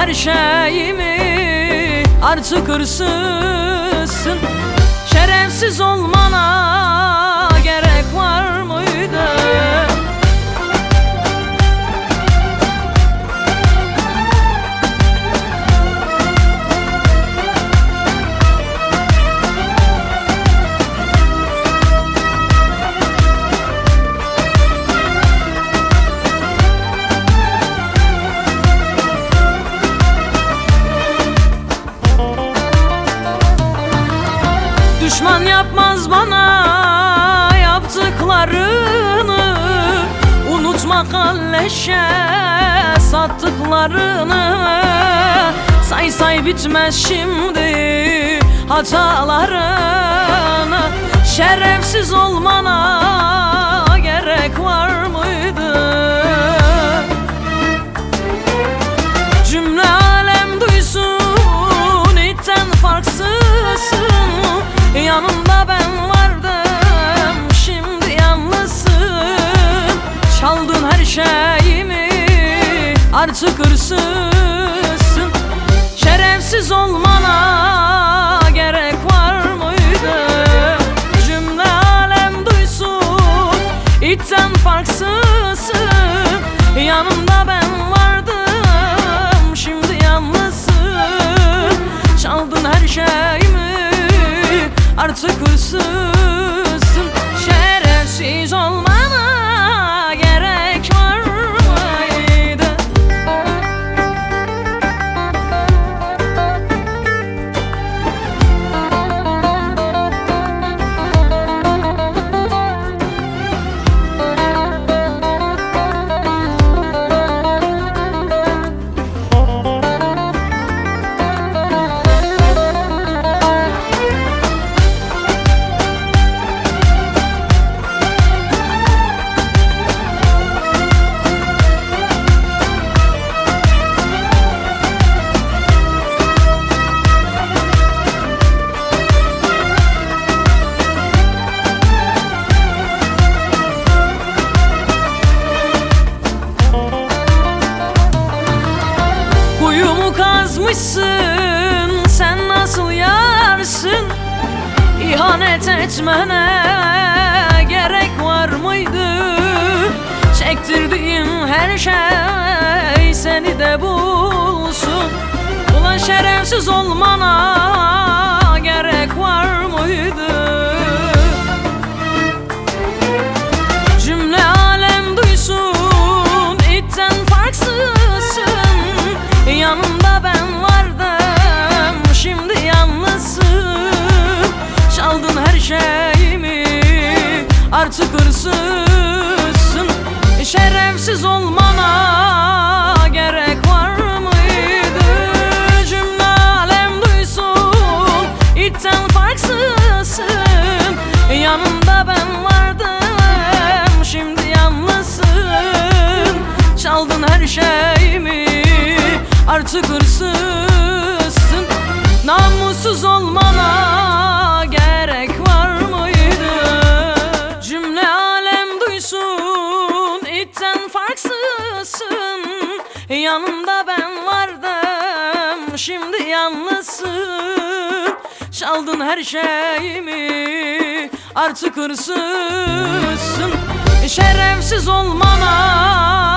her şeyimi, artık hırsızsın. Şerefsiz olmana gerek var mıydı? Düşman yapmaz bana yaptıklarını, unutma kalleşe sattıklarını. Say say bitmez şimdi hatalarını. Şerefsiz olmana gerek var mıydı? Cümle alem duysun itten farksızsın. Yanımda ben vardım, şimdi yalnızsın. Çaldın her şeyimi, artık hırsızsın. Şerefsiz olmana gerek var mıydı? Cümle alem duysun itten farksızsın. Yanımda ben vardım, şimdi yalnızsın. Çaldın her şeyimi, artık hırsızsın. Şerefsiz olmana gerek var mıydı? Kazmışsın, sen nasıl yarsın? İhanet etmene gerek var mıydı? Çektirdiğim her şey seni de bulsun. Ulan şerefsiz olmana gerek var mıydı? Cümle alem duysun itten farksızsın. Yanımda ben vardım, şimdi yalnızsın. Çaldın her şeyimi, artık hırsızsın. Şerefsiz olmana gerek var mıydı? Cümle alem duysun itten farksızsın. Yanımda ben vardım, şimdi yalnızsın. Çaldın her şeyimi, artık hırsızsın. Namussuz olmana gerek var mıydı? Cümle alem duysun itten farksızsın. Yanımda ben vardım, şimdi yalnızsın. Çaldın her şeyimi, artık hırsızsın. Şerefsiz olmana